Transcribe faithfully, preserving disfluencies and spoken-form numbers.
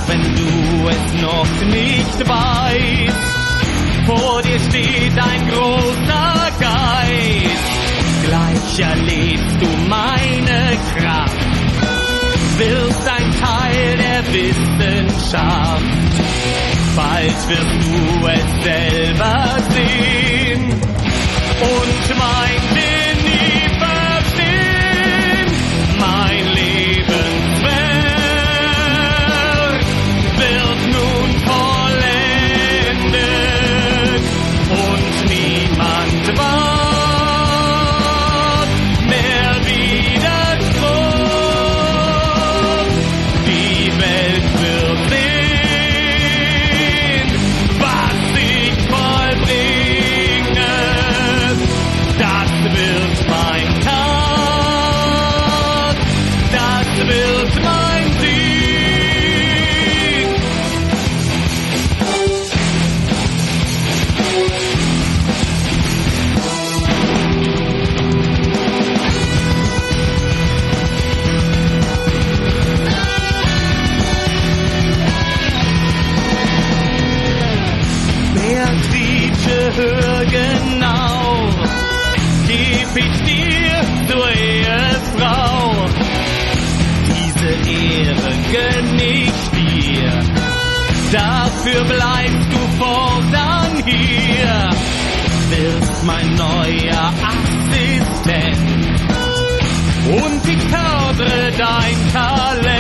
wenn du es noch nicht weißt, vor dir steht ein großer Geist. Gleich erlebst du meine Kraft, wirst ein Teil der Wissenschaft. Bald wirst du es selber sehen und mein Genie verstehen. Mein Lebenswerk wird nun vollendet und niemand wagt mehr Widerspruch. Die Welt wird sehen, was ich vollbringe. Das wird mein Tag, das wird mein Sieg. Beatrice, hör genau, geb ich dir zur Ehefrau. Diese Ehre gönn ich dir, dafür bleibst du fortan hier. Wirst mein neuer Assistent und ich fördere dein Talent.